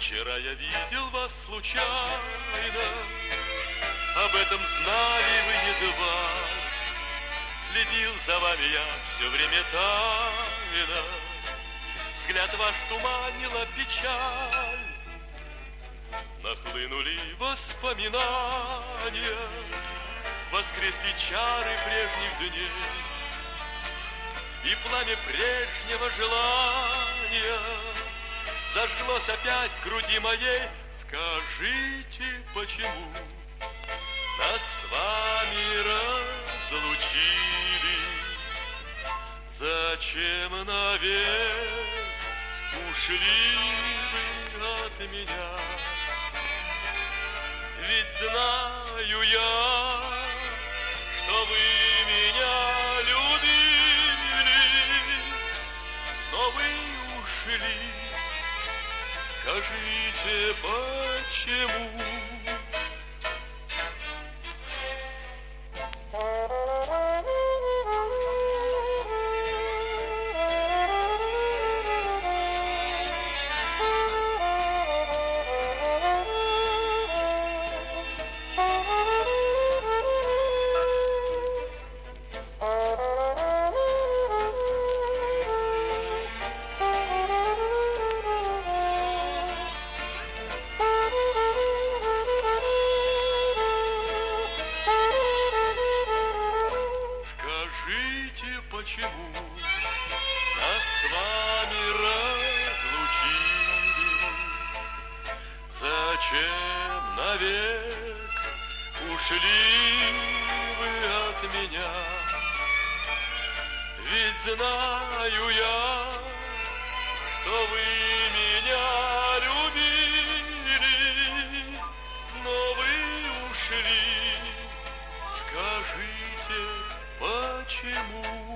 Вчера я видел вас случайно, об этом знали вы едва. Следил за вами я все время тайно, взгляд ваш туманила печаль. Нахлынули воспоминания, воскресли чары прежних дней, и пламя прежнего желания зажглось опять в груди моей. Скажите, почему нас с вами разлучили? Зачем навек ушли вы от меня? Ведь знаю я, что вы меня любили, но вы ушли. Скажите, почему? Скажите, почему нас с вами разлучили? Зачем навек ушли вы от меня? Ведь знаю я, что вы меня любили, но вы ушли. Скажите, почему?